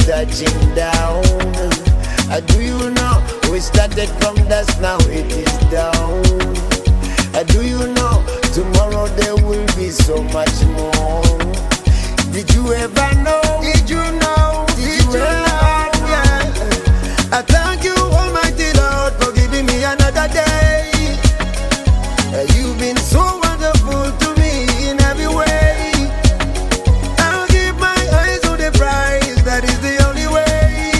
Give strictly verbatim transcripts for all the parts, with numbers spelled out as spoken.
touching down. Uh, do you know we started from dust, now it is down? Uh, do you know tomorrow there will be so much more? Did you ever know? Did you know? Did, Did you, you ever know? Yeah. I thank you, Almighty Lord, for giving me another day. Uh, you've been so wonderful to me in every way. I'll give my eyes to the prize, that is the only way.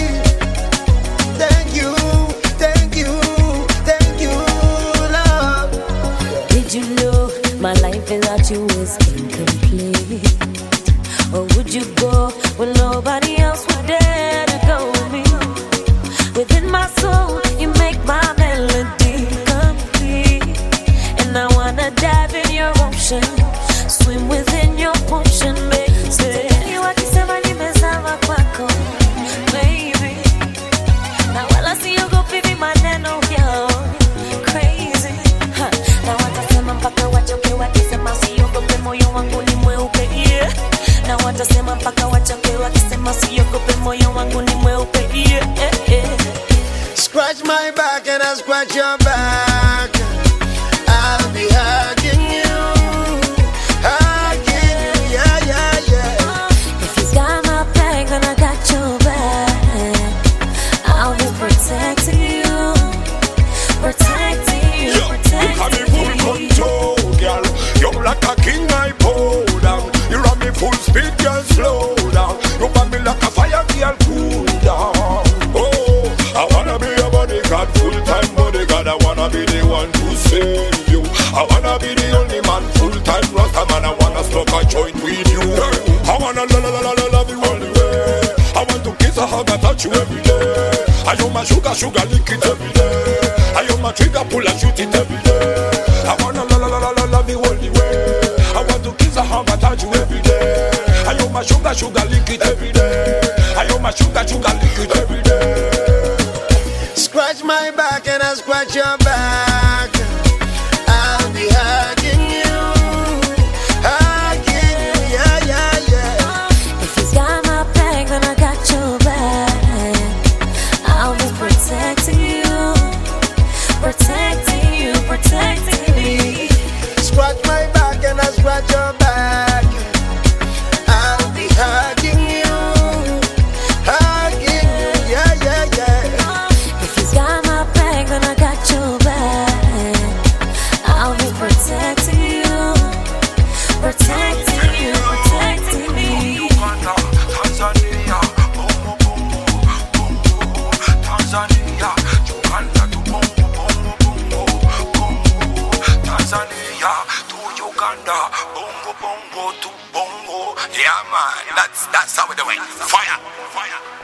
Thank you, thank you, thank you, Lord. Did you know my life without you is incomplete? Or would you go when nobody else would dare to go with me? Within my soul, you make my melody complete. And I wanna dive in your ocean, swim within your potion, baby. You wakisema nimezama kwako, baby. Na wala siogopi vi maneno yao, crazy. Ha, na watasema mpaka wachoke wakisema siogope, moyo wangu ni mweupe, yeah. Na watasema mpaka wachoke wakisema siogope, moyo wangu ni mweupe, yeah, yeah, yeah. Scratch my back and I scratch your back. I'll be hugging you, hugging you, yeah, yeah, yeah. If you got my back, then I got your back. I'll be protecting you, protecting you, Yo, protecting you got me full control, girl. You're like a king, I pull down. You run me full speed, girl, slow down. You burn me like a fire, girl, cool down. Oh, I wanna be your bodyguard, full-time bodyguard. I wanna be the one to save you. I wanna be the only man, full-time rasta man. I wanna smoke a joint with you. I wanna la la la la la love you all the way. I want to kiss a hug and touch you every day. I you my sugar, sugar, lick it every day. I you my trigger, pull and shoot it every day. I wanna la la la la la love you all the way. I want to kiss a hug and touch you every day. I you my sugar, sugar, lick it every day. I you my sugar, sugar, lick it every day. Scratch my back and I scratch your back. I'll be hugging you, hugging you, yeah, yeah, yeah. If you got my back, then I got your back. I'll be protecting you, protecting you, protecting me. Scratch my back and I scratch your back. I'll be hugging you, hugging you, yeah, yeah, yeah. If you got my back, then I got your back. I'll be protecting you, protecting you, protecting me. Uganda, Tanzania, bongo bongo, bongo. Tanzania, Uganda to bongo bongo bongo, bongo. Tanzania to Uganda, bongo bongo to bongo. Yeah man, that's that's how we do it. Fire, fire.